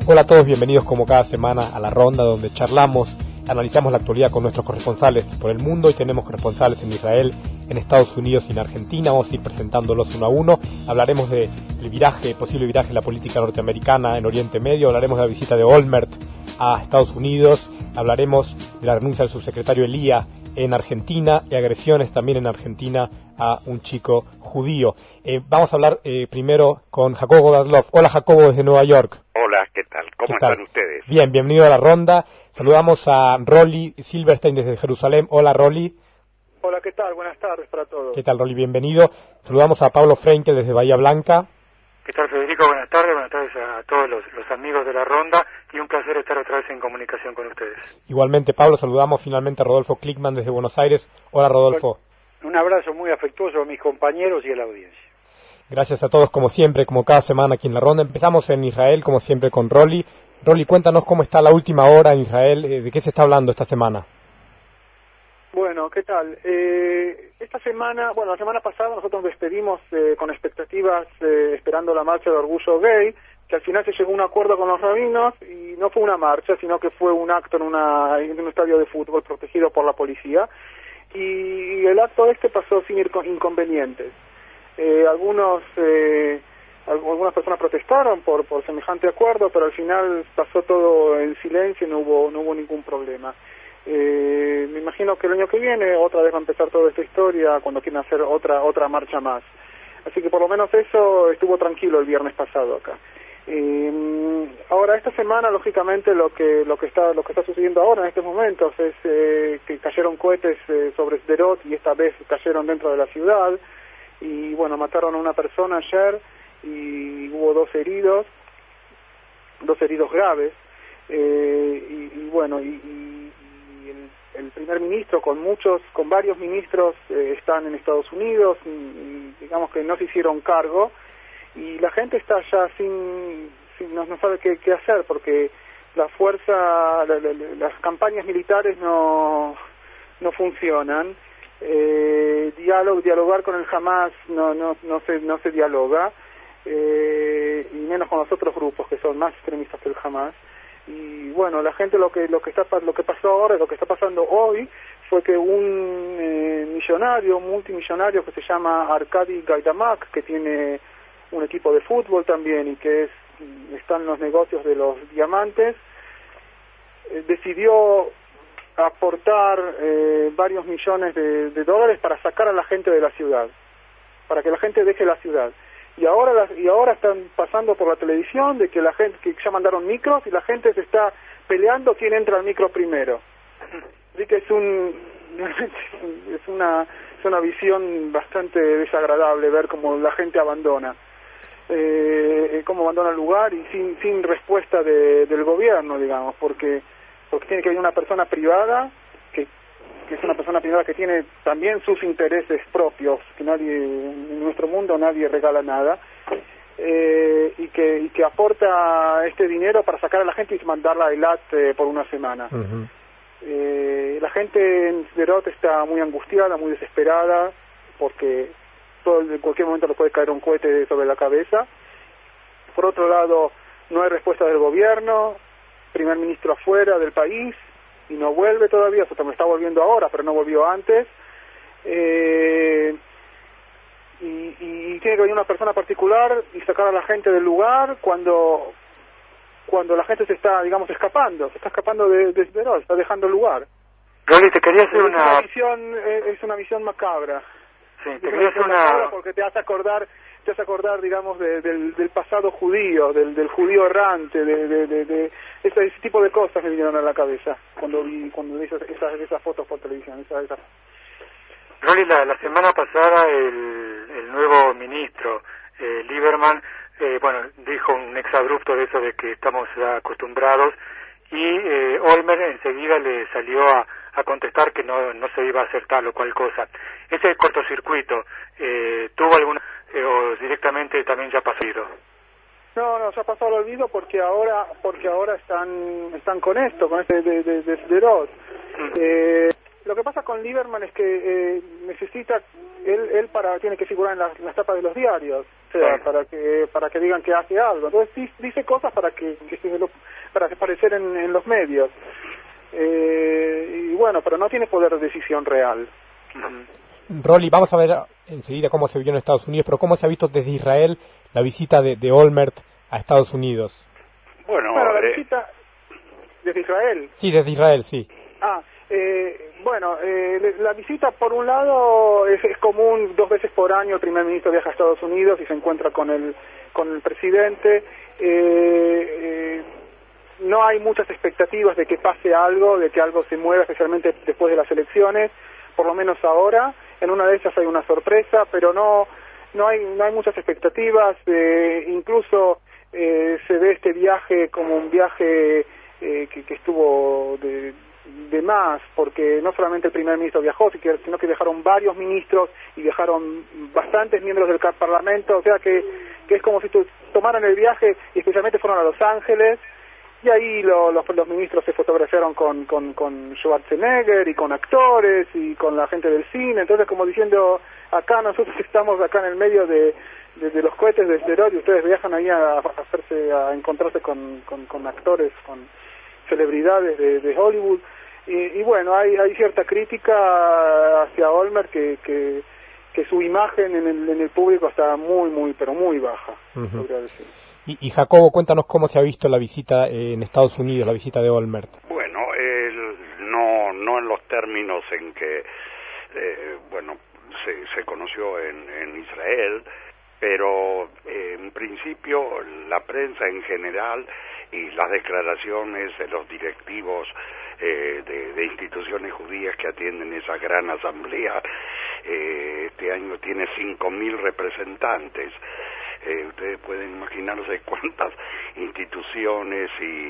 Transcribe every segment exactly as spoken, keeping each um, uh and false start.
Hola a todos, bienvenidos como cada semana a La Ronda, donde charlamos, analizamos la actualidad con nuestros corresponsales por el mundo. Hoy tenemos corresponsales en Israel, en Estados Unidos y en Argentina. Vamos a ir presentándolos uno a uno. Hablaremos del viraje, posible viraje de la política norteamericana en Oriente Medio. Hablaremos de la visita de Olmert a Estados Unidos. Hablaremos de la renuncia del subsecretario Elía en Argentina y agresiones también en Argentina a un chico judío. Eh, vamos a hablar eh, primero con Jacobo Dadlov. Hola Jacobo, desde Nueva York. Hola, ¿qué tal? ¿Cómo ¿Qué están tal? ustedes? Bien, bienvenido a la ronda. Saludamos a Rolly Silverstein desde Jerusalén. Hola Rolly. Hola, ¿qué tal? Buenas tardes para todos. ¿Qué tal Rolly? Bienvenido. Saludamos a Pablo Frenkel desde Bahía Blanca. ¿Qué tal, Federico? Buenas tardes, buenas tardes a todos los, los amigos de la ronda y un placer estar otra vez en comunicación con ustedes. Igualmente, Pablo, saludamos finalmente a Rodolfo Klickman desde Buenos Aires. Hola, Rodolfo. Un abrazo muy afectuoso a mis compañeros y a la audiencia. Gracias a todos, como siempre, como cada semana aquí en la ronda. Empezamos en Israel, como siempre, con Rolly. Rolly, cuéntanos cómo está la última hora en Israel, eh, de qué se está hablando esta semana. Bueno, ¿qué tal? Eh, esta semana, bueno, la semana pasada nosotros nos despedimos eh, con expectativas, eh, esperando la marcha de orgullo gay, que al final se llegó a un acuerdo con los rabinos y no fue una marcha, sino que fue un acto en, una, en un estadio de fútbol protegido por la policía, y el acto este pasó sin inconvenientes. Eh, algunos, eh, algunas personas protestaron por, por semejante acuerdo, pero al final pasó todo en silencio y no hubo, no hubo ningún problema. Eh, me imagino que el año que viene otra vez va a empezar toda esta historia cuando quieran hacer otra otra marcha más. Así que por lo menos eso estuvo tranquilo el viernes pasado acá. Eh, ahora esta semana lógicamente lo que lo que está lo que está sucediendo ahora en estos momentos es eh, que cayeron cohetes eh, sobre Sderot y esta vez cayeron dentro de la ciudad y bueno, mataron a una persona ayer y hubo dos heridos, dos heridos graves eh, y, y bueno y, y el primer ministro con muchos, con varios ministros eh, están en Estados Unidos y, y digamos que no se hicieron cargo y la gente está ya sin, sin no, no sabe qué, qué hacer porque la fuerza, la, la, las campañas militares no no funcionan, eh, diálogo, dialogar con el Hamas no no no se no se dialoga eh, y menos con los otros grupos que son más extremistas que el Hamas. Y bueno, la gente lo que lo que está lo que pasó ahora, lo que está pasando hoy fue que un eh, millonario, multimillonario que se llama Arkady Gaidamak, que tiene un equipo de fútbol también y que es está en los negocios de los diamantes, eh, decidió aportar eh, varios millones de, de dólares para sacar a la gente de la ciudad, para que la gente deje la ciudad. Y ahora las, y ahora están pasando por la televisión de que la gente que ya mandaron micros y la gente se está peleando quién entra al micro primero. Así que es un es una es una visión bastante desagradable ver cómo la gente abandona eh, cómo abandona el lugar y sin sin respuesta de, del gobierno, digamos, porque porque tiene que haber una persona privada que que es una persona privada que tiene también sus intereses propios, que nadie, en nuestro mundo nadie regala nada, eh, y que y que aporta este dinero para sacar a la gente y mandarla a Eilat eh, por una semana. Uh-huh. Eh, la gente en Sderot está muy angustiada, muy desesperada, porque todo, en cualquier momento le puede caer un cohete sobre la cabeza. Por otro lado, no hay respuesta del gobierno, primer ministro afuera del país, y no vuelve todavía, o sea, me está volviendo ahora, pero no volvió antes, eh, y, y tiene que venir una persona particular y sacar a la gente del lugar cuando cuando la gente se está, digamos, escapando, se está escapando de, de Sderot, está dejando el lugar. Rolly, te quería hacer es una... una visión, es una visión macabra. Sí, te es quería hacer una... Porque te hace acordar, te hace acordar, digamos, de, del, del pasado judío, del, del judío errante, de, de, de, de ese, ese tipo de cosas me vinieron a la cabeza cuando vi cuando vi esas, esas, esas fotos por televisión. Esas, esas. Rolly, la, la semana pasada el, el nuevo ministro, eh, Lieberman, eh, bueno, dijo un exabrupto de eso de que estamos acostumbrados y eh, Olmert enseguida le salió a, a contestar que no, no se iba a hacer tal o cual cosa. Ese cortocircuito, eh, ¿tuvo alguna eh, o directamente también ya ha pasado? No, no, ya ha pasado al olvido porque ahora porque ahora están están con esto, con este de, de, de Sderot. Mm. Eh, Lo que pasa con Lieberman es que eh, necesita, él, él para tiene que figurar en las, las tapas de los diarios, o sea, sí. para que para que digan que hace algo. Entonces dice cosas para que, que se lo, para aparecer en, en los medios. Eh, y bueno, pero no tiene poder de decisión real. Rolly, vamos a ver enseguida cómo se vio en Estados Unidos, pero cómo se ha visto desde Israel la visita de, de Olmert a Estados Unidos. Bueno, bueno la eh... visita desde Israel. Sí, desde Israel, sí. Ah, eh, bueno, eh, la visita por un lado es, es común, dos veces por año el primer ministro viaja a Estados Unidos y se encuentra con el con el presidente. Eh, eh, no hay muchas expectativas de que pase algo, de que algo se mueva, especialmente después de las elecciones, por lo menos ahora. En una de ellas hay una sorpresa, pero no no hay no hay muchas expectativas. Eh, incluso eh, se ve este viaje como un viaje eh, que, que estuvo de, de más, porque no solamente el primer ministro viajó, sino que viajaron varios ministros y viajaron bastantes miembros del Parlamento, o sea que, que es como si tu, tomaran el viaje y especialmente fueron a Los Ángeles. Y ahí lo, los, los ministros se fotografiaron con, con, con Schwarzenegger y con actores y con la gente del cine. Entonces, como diciendo, acá nosotros estamos acá en el medio de, de, de los cohetes de Sderot y ustedes viajan ahí a, a hacerse, a encontrarse con, con, con actores, con celebridades de, de Hollywood. Y, y bueno, hay, hay cierta crítica hacia Olmert que, que, que su imagen en el, en el público está muy, muy, pero muy baja, uh-huh. podría decir. Y, y Jacobo, cuéntanos cómo se ha visto la visita eh, en Estados Unidos, la visita de Olmert. Bueno, él no no en los términos en que, eh, bueno, se, se conoció en, en Israel, pero eh, en principio la prensa en general y las declaraciones de los directivos eh, de, de instituciones judías que atienden esa gran asamblea, eh, este año tiene cinco mil representantes. Eh, ustedes pueden imaginarse cuántas instituciones y, y,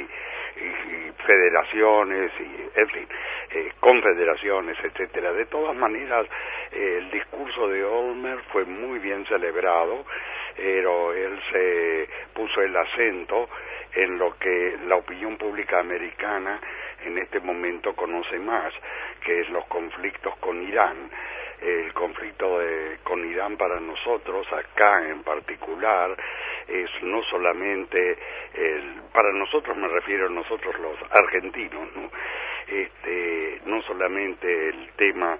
y federaciones y, en fin, eh, confederaciones, etcétera. De todas maneras, eh, el discurso de Olmert fue muy bien celebrado, pero él se puso el acento en lo que la opinión pública americana en este momento conoce más, que es los conflictos con Irán. El conflicto de, con Irán para nosotros, acá en particular, es no solamente, el, para nosotros me refiero a nosotros los argentinos, ¿no? Este, no solamente el tema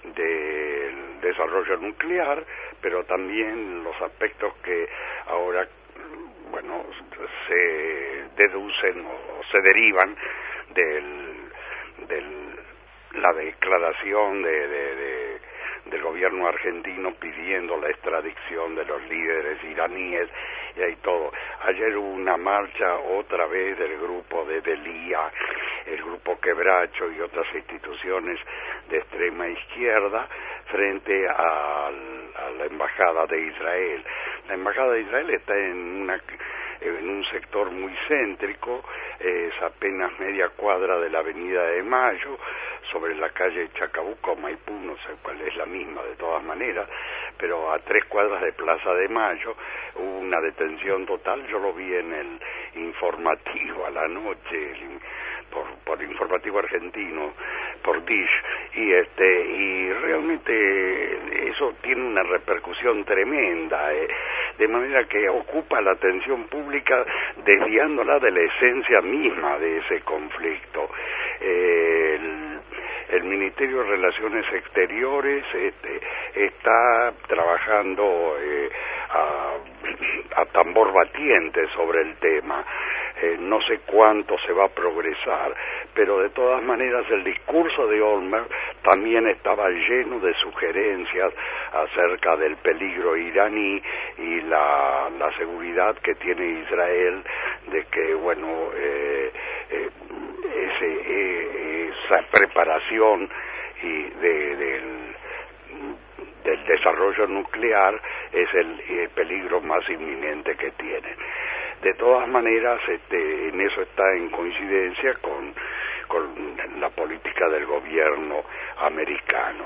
del desarrollo nuclear, pero también los aspectos que ahora, bueno, se deducen o se derivan del, del la declaración de, de, de del gobierno argentino pidiendo la extradición de los líderes iraníes y hay todo. Ayer hubo una marcha otra vez del grupo de Delía, el grupo Quebracho y otras instituciones de extrema izquierda frente a, a la embajada de Israel. La embajada de Israel está en una en un sector muy céntrico, es apenas media cuadra de la Avenida de Mayo, sobre la calle Chacabuco, Maipú, no sé cuál es la misma de todas maneras, pero a tres cuadras de Plaza de Mayo hubo una detención total. Yo lo vi en el informativo a la noche, por, por informativo argentino, por Dish, y este y realmente eso tiene una repercusión tremenda, eh, de manera que ocupa la atención pública desviándola de la esencia misma de ese conflicto. Eh, el, el Ministerio de Relaciones Exteriores este, está trabajando eh, a, a tambor batiente sobre el tema. Eh, no sé cuánto se va a progresar, pero de todas maneras el discurso de Olmert también estaba lleno de sugerencias acerca del peligro iraní y la, la seguridad que tiene Israel de que, bueno, eh, eh, ese, eh, esa preparación y de, del, del desarrollo nuclear es el, el peligro más inminente que tienen. De todas maneras, este, en eso está en coincidencia con, con la política del gobierno americano.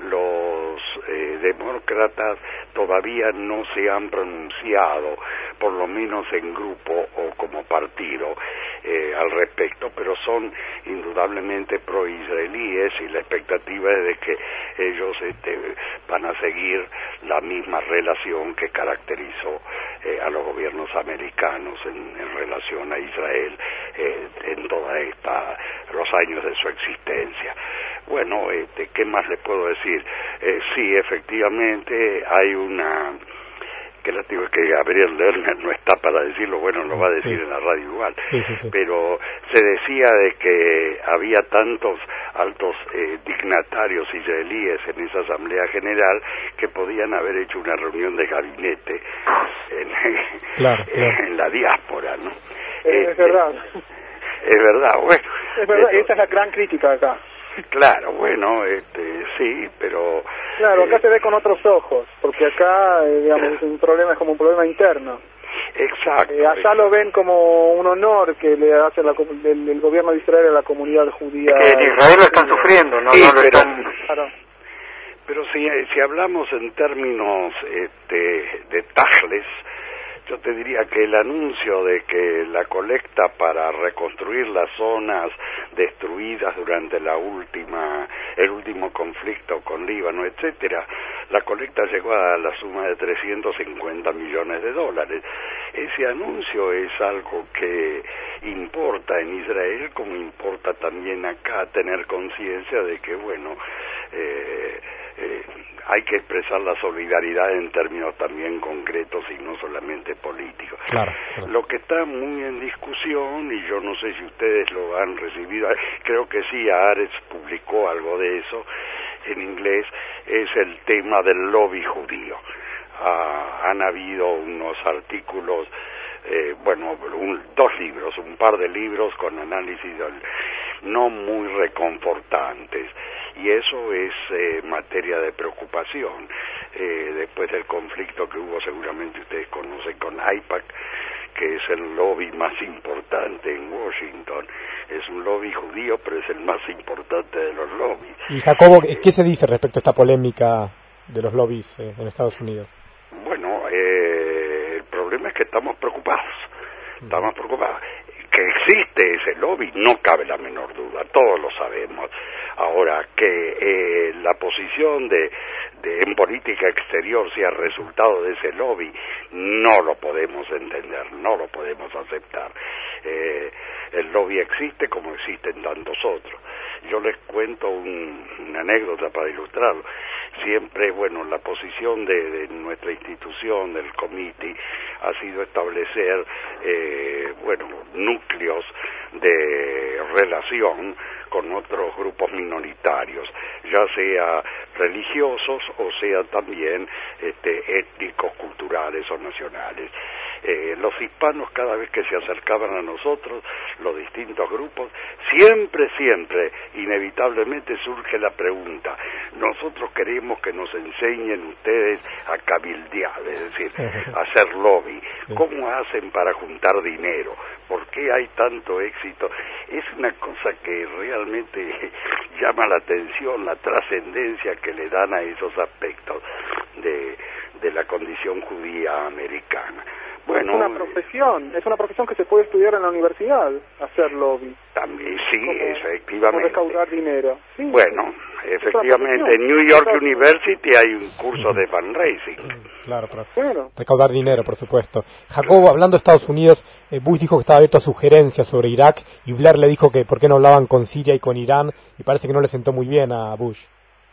Los eh, demócratas todavía no se han pronunciado, por lo menos en grupo o como partido, eh, al respecto, pero son indudablemente pro-israelíes y la expectativa es de que ellos este, van a seguir la misma relación que caracterizó eh, a los gobiernos americanos en, en relación a Israel eh, en toda esta los años de su existencia. Bueno, este, ¿qué más le puedo decir? Eh, sí, efectivamente hay una... que lástima que Gabriel Lerner no está para decirlo, bueno, lo va a decir sí. en la radio igual, sí, sí, sí. Pero se decía de que había tantos altos eh, dignatarios israelíes en esa Asamblea General que podían haber hecho una reunión de gabinete en, claro, claro. en la diáspora, ¿no? Es este, verdad. Es verdad, bueno. Es verdad, esto, esa es la gran crítica acá. Claro, bueno, este, sí, pero... Claro, acá eh, se ve con otros ojos, porque acá, eh, digamos, es un problema, es como un problema interno. Exacto. Eh, allá exacto. lo ven como un honor que le hace la, el, el gobierno de Israel a la comunidad judía. Que en Israel lo están sufriendo, ¿no? Sí, no lo pero, están... Claro. Pero si, si hablamos en términos este, de tajles, yo te diría que el anuncio de que la colecta para reconstruir las zonas destruidas durante la última, el último conflicto con Líbano, etcétera, la colecta llegó a la suma de trescientos cincuenta millones de dólares. Ese anuncio es algo que importa en Israel, como importa también acá tener conciencia de que, bueno, eh, eh, hay que expresar la solidaridad en términos también concretos y no solamente políticos. Claro, claro. Lo que está muy en discusión, y yo no sé si ustedes lo han recibido, creo que sí, Haaretz publicó algo de eso en inglés, es el tema del lobby judío. Ah, han habido unos artículos, eh, bueno, un, dos libros, un par de libros con análisis del, no muy reconfortantes, y eso es eh, materia de preocupación. Eh, después del conflicto que hubo, seguramente ustedes conocen, con AIPAC, que es el lobby más importante en Washington. Es un lobby judío, pero es el más importante de los lobbies. Y Jacobo, ¿qué se dice respecto a esta polémica de los lobbies eh, en Estados Unidos? Bueno, eh, el problema es que estamos preocupados, estamos preocupados. Que existe ese lobby, no cabe la menor duda, todos lo sabemos. Ahora, que eh, la posición de, de en política exterior sea resultado de ese lobby, no lo podemos entender, no lo podemos aceptar. Eh, el lobby existe como existen tantos otros. Yo les cuento un, una anécdota para ilustrarlo. Siempre, bueno, la posición de, de nuestra institución, del comité, ha sido establecer, eh, bueno, núcleos de relación con otros grupos minoritarios, ya sea religiosos o sea también este, étnicos, culturales o nacionales. Eh, los hispanos, cada vez que se acercaban a nosotros, los distintos grupos, siempre, siempre, inevitablemente surge la pregunta: nosotros queremos que nos enseñen ustedes a cabildear, es decir, a hacer lobby. ¿Cómo hacen para juntar dinero? ¿Por qué hay tanto éxito? Es una cosa que realmente llama la atención, la trascendencia que le dan a esos aspectos de, de la condición judía americana. Bueno, es una profesión, es una profesión que se puede estudiar en la universidad, hacer lobby. También, sí, como, efectivamente. Como recaudar dinero. Sí, bueno, efectivamente, en New York University hay un curso de fundraising. Claro, para bueno. recaudar dinero, por supuesto. Jacobo, hablando de Estados Unidos, eh, Bush dijo que estaba abierto a sugerencias sobre Irak, y Blair le dijo que por qué no hablaban con Siria y con Irán, y parece que no le sentó muy bien a Bush.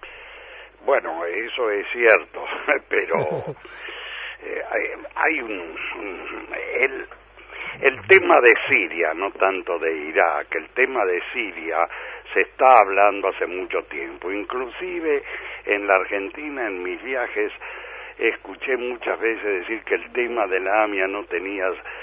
Bueno, eso es cierto, pero... Eh, hay, hay un, un el, el tema de Siria, no tanto de Irak, el tema de Siria se está hablando hace mucho tiempo, inclusive en la Argentina, en mis viajes, escuché muchas veces decir que el tema de la AMIA no tenía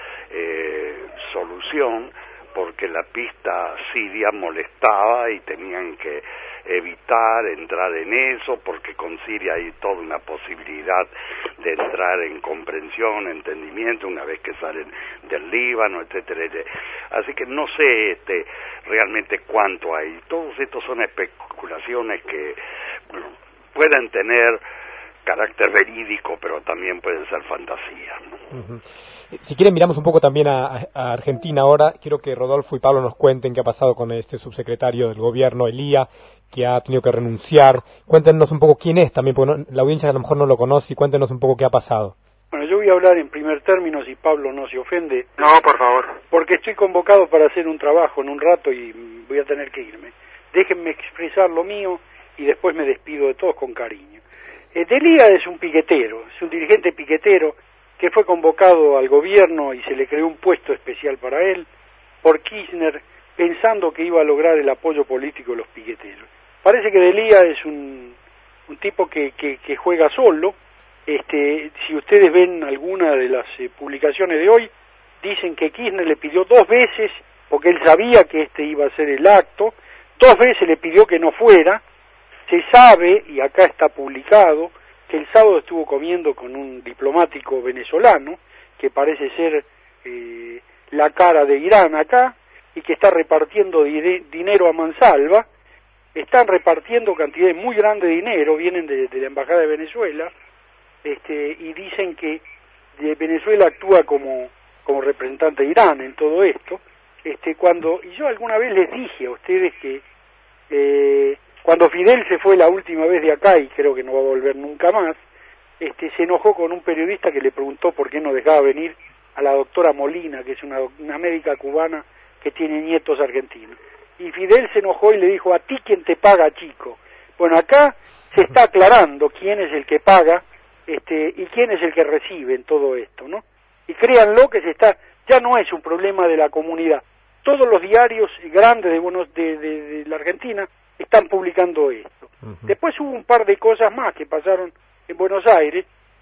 eh, solución porque la pista siria molestaba y tenían que evitar entrar en eso, porque con Siria hay toda una posibilidad de entrar en comprensión, entendimiento, una vez que salen del Líbano, etcétera, etcétera. Así que no sé este realmente cuánto hay. Todos estos son especulaciones que, bueno, pueden tener carácter verídico, pero también pueden ser fantasías, ¿no? Uh-huh. Si quieren, miramos un poco también a, a Argentina ahora. Quiero que Rodolfo y Pablo nos cuenten qué ha pasado con este subsecretario del gobierno, Elía, que ha tenido que renunciar. Cuéntenos un poco quién es también, porque no, la audiencia a lo mejor no lo conoce, y cuéntenos un poco qué ha pasado. Bueno, yo voy a hablar en primer término, si Pablo no se ofende. No, por favor. Porque estoy convocado para hacer un trabajo en un rato y voy a tener que irme. Déjenme expresar lo mío y después me despido de todos con cariño. Eh, Elía es un piquetero, es un dirigente piquetero que fue convocado al gobierno y se le creó un puesto especial para él por Kirchner, pensando que iba a lograr el apoyo político de los piqueteros. Parece que Elía es un, un tipo que, que, que juega solo. Este, si ustedes ven alguna de las eh, publicaciones de hoy, dicen que Kirchner le pidió dos veces, porque él sabía que este iba a ser el acto, dos veces le pidió que no fuera. Se sabe, y acá está publicado, que el sábado estuvo comiendo con un diplomático venezolano, que parece ser eh, la cara de Irán acá, y que está repartiendo di- dinero a mansalva. Están repartiendo cantidades muy grandes de dinero, vienen de, de la Embajada de Venezuela, este, y dicen que de Venezuela actúa como, como representante de Irán en todo esto. Este, cuando, y yo alguna vez les dije a ustedes que eh, cuando Fidel se fue la última vez de acá, y creo que no va a volver nunca más, este, se enojó con un periodista que le preguntó por qué no dejaba venir a la doctora Molina, que es una, una médica cubana que tiene nietos argentinos. Y Fidel se enojó y le dijo, ¿a ti quién te paga, chico? Bueno, acá se está aclarando quién es el que paga este, y quién es el que recibe en todo esto, ¿no? Y créanlo que se está, ya no es un problema de la comunidad. Todos los diarios grandes de, Buenos, de, de, de la Argentina están publicando esto. Uh-huh. Después hubo un par de cosas más que pasaron en Buenos Aires,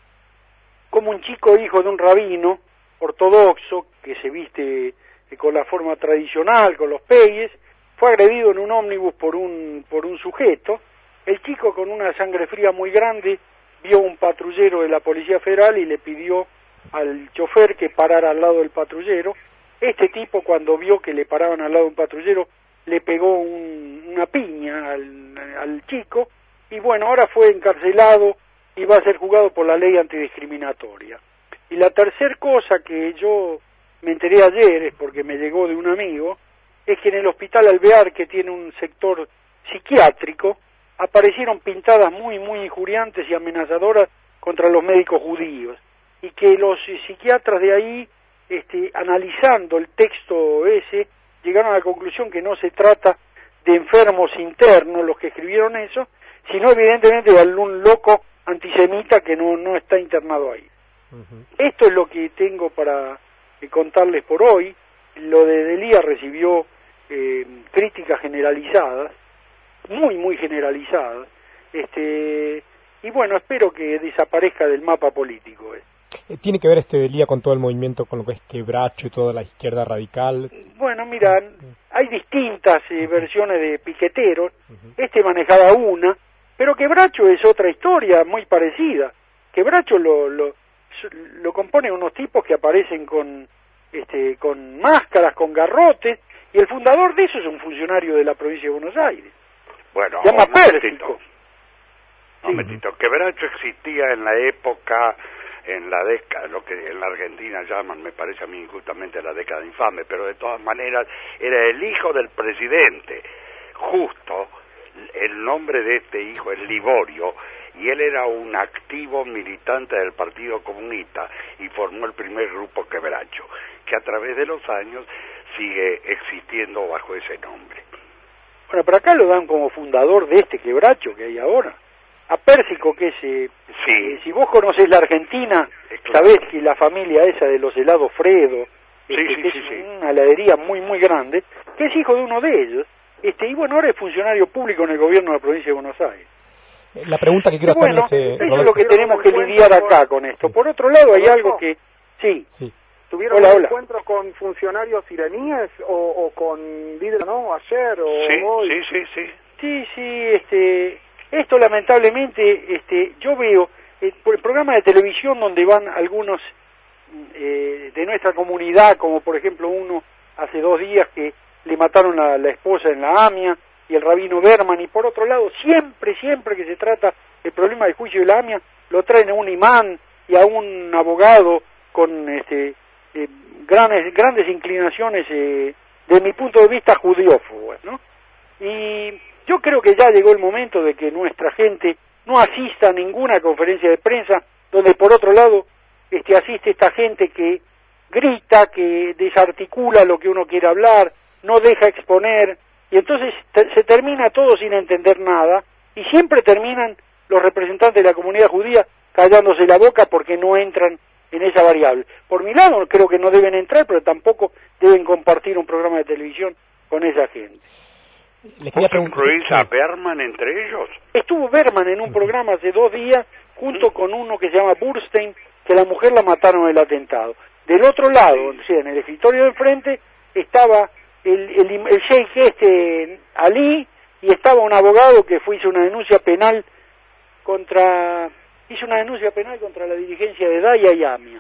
como un chico hijo de un rabino ortodoxo que se viste eh, con la forma tradicional, con los peyes, fue agredido en un ómnibus por un por un sujeto. El chico, con una sangre fría muy grande, vio un patrullero de la Policía Federal y le pidió al chofer que parara al lado del patrullero. Este tipo, cuando vio que le paraban al lado de un patrullero, le pegó un, una piña al, al chico, y bueno, ahora fue encarcelado y va a ser juzgado por la ley antidiscriminatoria. Y la tercer cosa que yo me enteré ayer, es porque me llegó de un amigo, es que en el Hospital Alvear, que tiene un sector psiquiátrico, aparecieron pintadas muy, muy injuriantes y amenazadoras contra los médicos judíos, y que los psiquiatras de ahí, este, analizando el texto ese, llegaron a la conclusión que no se trata de enfermos internos los que escribieron eso, sino evidentemente de algún loco antisemita que no, no está internado ahí. Uh-huh. Esto es lo que tengo para eh, contarles por hoy. Lo de Delía recibió eh, críticas generalizadas, muy, muy generalizadas, este, y bueno, espero que desaparezca del mapa político. Eh. ¿Tiene que ver este Delía con todo el movimiento, con lo que es Quebracho y toda la izquierda radical? Bueno, mira, hay distintas eh, versiones de piqueteros. Uh-huh. Este manejaba una, pero Quebracho es otra historia muy parecida. Quebracho lo, lo, lo componen unos tipos que aparecen con, este, con máscaras, con garrotes, y el fundador de eso es un funcionario de la provincia de Buenos Aires. Bueno, se llama Pérsico. Un momentito, sí. Quebracho existía en la época, en la década, lo que en la Argentina llaman, me parece a mí injustamente, la década infame, pero de todas maneras era el hijo del presidente. Justo el nombre de este hijo es Liborio, y él era un activo militante del Partido Comunista y formó el primer grupo Quebracho, que a través de los años sigue existiendo bajo ese nombre. Bueno, pero acá lo dan como fundador de este Quebracho que hay ahora. A Pérsico, que es, eh, sí. eh, si vos conocés la Argentina, claro, sabés que la familia esa de los helados Fredo, sí, este, sí, que sí, es sí. una heladería muy, muy grande, que es hijo de uno de ellos, este, y bueno, ahora es funcionario público en el gobierno de la provincia de Buenos Aires. La pregunta que quiero bueno, hacerles... Eh, eso Rodolfo. es lo que tenemos que lidiar acá con esto. Por otro lado, hay algo que... Sí. sí. ¿Tuvieron hola, un hola. encuentro con funcionarios iraníes o, o con líderes, no? Ayer o sí, hoy. Sí, sí, sí. Sí, sí, este, esto lamentablemente, este, yo veo eh, por el programa de televisión donde van algunos eh, de nuestra comunidad, como por ejemplo uno hace dos días que le mataron a la esposa en la AMIA, y el rabino Berman, y por otro lado, siempre, siempre que se trata el problema del juicio de la AMIA, lo traen a un imán y a un abogado con este eh, grandes, grandes inclinaciones, eh, de mi punto de vista, judiófobas, ¿no? Y yo creo que ya llegó el momento de que nuestra gente no asista a ninguna conferencia de prensa donde por otro lado este, asiste esta gente que grita, que desarticula lo que uno quiere hablar, no deja exponer, y entonces te, se termina todo sin entender nada, y siempre terminan los representantes de la comunidad judía callándose la boca porque no entran en esa variable. Por mi lado creo que no deben entrar, pero tampoco deben compartir un programa de televisión con esa gente. Le quería preguntar, ¿incluís a Berman entre ellos? Estuvo Berman en un programa hace dos días, junto con uno que se llama Burstein, que la mujer la mataron en el atentado. Del otro lado, o sea, en el escritorio de enfrente, estaba el, el, el sheikh este, Ali, y estaba un abogado que fue, hizo una denuncia penal contra, hizo una denuncia penal contra la dirigencia de Daya y Amia.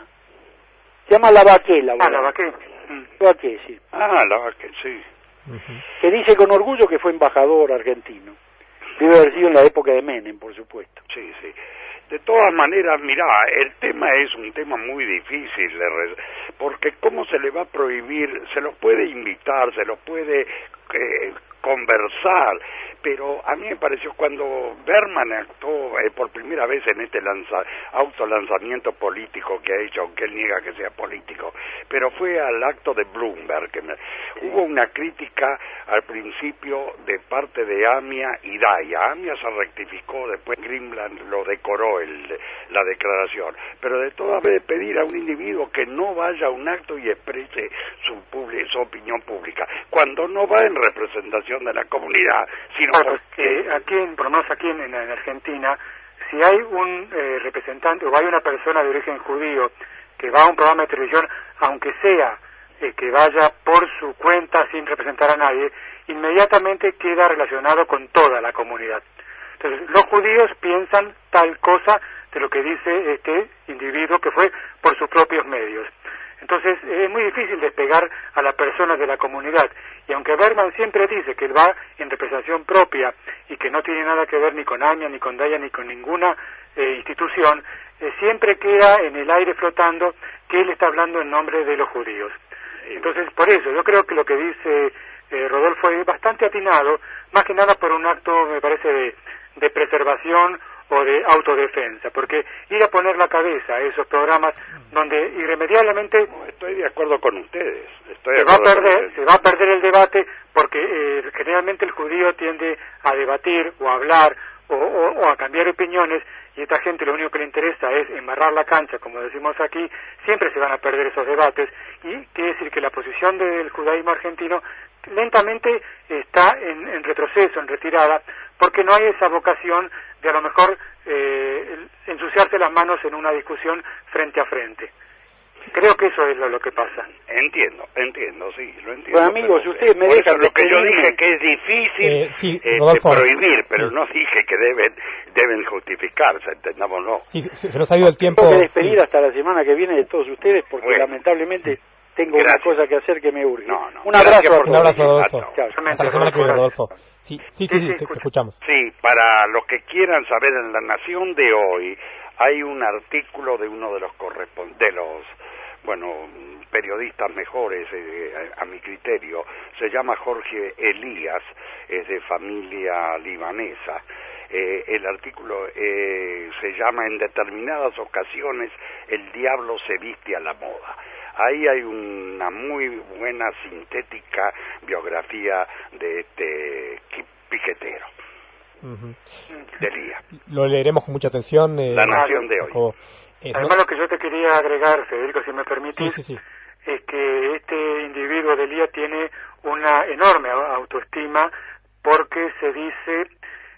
Se llama Lavaqué, la Ah, Lavaqué. Lavaqué, sí. Ah, Lavaqué, sí. Uh-huh. Que dice con orgullo que fue embajador argentino. Debe haber sido en la época de Menem, por supuesto. Sí, sí. De todas maneras, mirá, el tema es un tema muy difícil, porque ¿cómo se le va a prohibir? Se los puede invitar, se los puede eh, conversar, pero a mí me pareció cuando Berman actuó eh, por primera vez en este lanza, autolanzamiento político que ha hecho, aunque él niega que sea político, pero fue al acto de Bloomberg, que me, hubo una crítica al principio de parte de Amia y Daya. Amia se rectificó, después Greenblatt lo decoró el, la declaración, pero de todas veces pedir a un individuo que no vaya a un acto y exprese su, publi, su opinión pública, cuando no va en representación de la comunidad, sino claro, porque... eh, aquí, en, por lo menos aquí en, en Argentina, si hay un eh, representante o hay una persona de origen judío que va a un programa de televisión, aunque sea eh, que vaya por su cuenta sin representar a nadie, inmediatamente queda relacionado con toda la comunidad. Entonces, los judíos piensan tal cosa de lo que dice este individuo que fue por sus propios medios. Entonces, es muy difícil despegar a las personas de la comunidad. Y aunque Berman siempre dice que él va en representación propia y que no tiene nada que ver ni con Amia, ni con Daya, ni con ninguna eh, institución, eh, siempre queda en el aire flotando que él está hablando en nombre de los judíos. Entonces, por eso, yo creo que lo que dice eh, Rodolfo es bastante atinado, más que nada por un acto, me parece, de, de preservación o de autodefensa, porque ir a poner la cabeza a esos programas donde irremediablemente no, estoy de acuerdo con ustedes, estoy de se va a perder, con se va a perder el debate, porque eh, generalmente el judío tiende a debatir o a hablar o, o, o a cambiar opiniones, y esta gente lo único que le interesa es embarrar la cancha, como decimos aquí. Siempre se van a perder esos debates, y quiere decir que la posición del judaísmo argentino lentamente está en, en retroceso, en retirada, porque no hay esa vocación de a lo mejor eh, ensuciarse las manos en una discusión frente a frente. Creo que eso es lo, lo que pasa. Entiendo, entiendo, sí, lo entiendo. Bueno, amigos, si ustedes me dejan... Lo que yo dije que es difícil eh, sí, este, prohibir, pero sí. No dije que deben deben justificarse, entendámoslo. Sí, se, se nos ha ido el tiempo... Tengo que despedir sí. hasta la semana que viene de todos ustedes, porque bueno, lamentablemente... Tengo gracias. Una cosa que hacer que me urge. No, no. Un abrazo a todos. Un abrazo, Rodolfo. Chao. Hasta la semana que viene, Rodolfo. Sí, sí, sí, sí, sí te, te escuchamos. Sí, para los que quieran saber, en La Nación de hoy hay un artículo de uno de los correspon- de los, bueno, periodistas mejores, eh, a, a mi criterio. Se llama Jorge Elías, es de familia libanesa. Eh, el artículo eh, se llama En determinadas ocasiones el diablo se viste a la moda. Ahí hay una muy buena sintética biografía de este piquetero. Uh-huh. De Lía. Lo leeremos con mucha atención. Eh, La Nación de hoy. Como, eh, Además, no... lo que yo te quería agregar, Federico, si me permitís, sí, sí, sí. es que este individuo de Lía tiene una enorme autoestima, porque se dice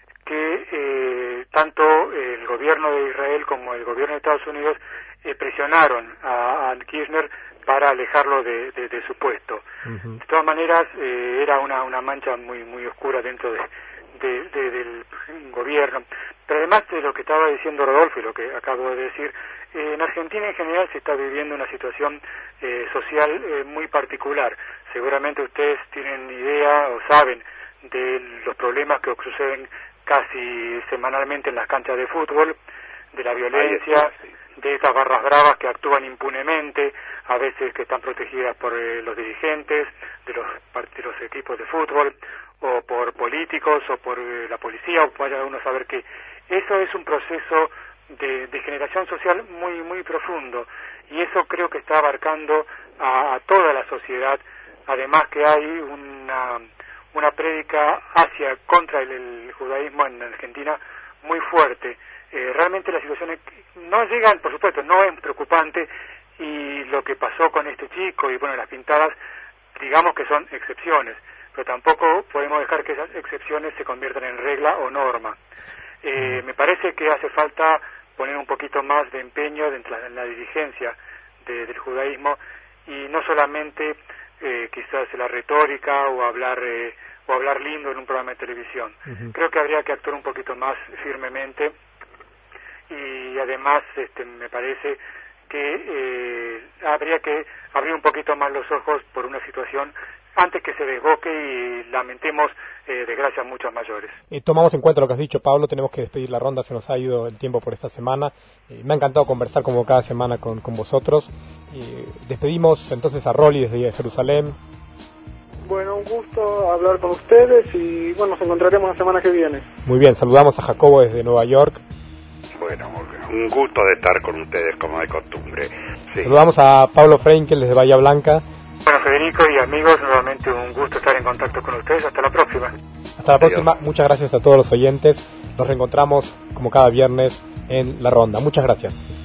que eh, tanto el gobierno de Israel como el gobierno de Estados Unidos eh, presionaron a, a Kirchner para alejarlo de, de, de su puesto. Uh-huh. De todas maneras, eh, era una, una mancha muy muy oscura dentro de, de, de, del gobierno. Pero además de lo que estaba diciendo Rodolfo y lo que acabo de decir, eh, en Argentina en general se está viviendo una situación eh, social eh, muy particular. Seguramente ustedes tienen idea o saben de los problemas que suceden casi semanalmente en las canchas de fútbol, de la violencia, de estas barras bravas que actúan impunemente, a veces que están protegidas por eh, los dirigentes de los, de los equipos de fútbol, o por políticos, o por eh, la policía, o vaya uno a saber que eso es un proceso de, de generación social muy muy profundo, y eso creo que está abarcando a, a toda la sociedad. Además que hay una una prédica hacia contra el, el judaísmo en Argentina muy fuerte. Eh, realmente las situaciones no llegan, por supuesto, no es preocupante, y lo que pasó con este chico y bueno, las pintadas, digamos que son excepciones, pero tampoco podemos dejar que esas excepciones se conviertan en regla o norma. Eh, me parece que hace falta poner un poquito más de empeño en la, en la dirigencia de, del judaísmo, y no solamente eh, quizás la retórica o hablar eh, o hablar lindo en un programa de televisión. Uh-huh. Creo que habría que actuar un poquito más firmemente, y además este, me parece que eh, habría que abrir un poquito más los ojos por una situación antes que se desboque y lamentemos eh, desgracias muchas mayores. Eh, tomamos en cuenta lo que has dicho, Pablo. Tenemos que despedir la ronda, se nos ha ido el tiempo por esta semana. Eh, me ha encantado conversar como cada semana con, con vosotros. Eh, despedimos entonces a Rolly desde Jerusalén. Bueno, un gusto hablar con ustedes y bueno, nos encontraremos la semana que viene. Muy bien, saludamos a Jacobo desde Nueva York. Bueno, un gusto de estar con ustedes como de costumbre. Sí. Saludamos a Pablo Frenkel desde Bahía Blanca. Bueno, Federico y amigos, nuevamente un gusto estar en contacto con ustedes. Hasta la próxima. Hasta la próxima. Adiós. Muchas gracias a todos los oyentes. Nos reencontramos como cada viernes en La Ronda. Muchas gracias.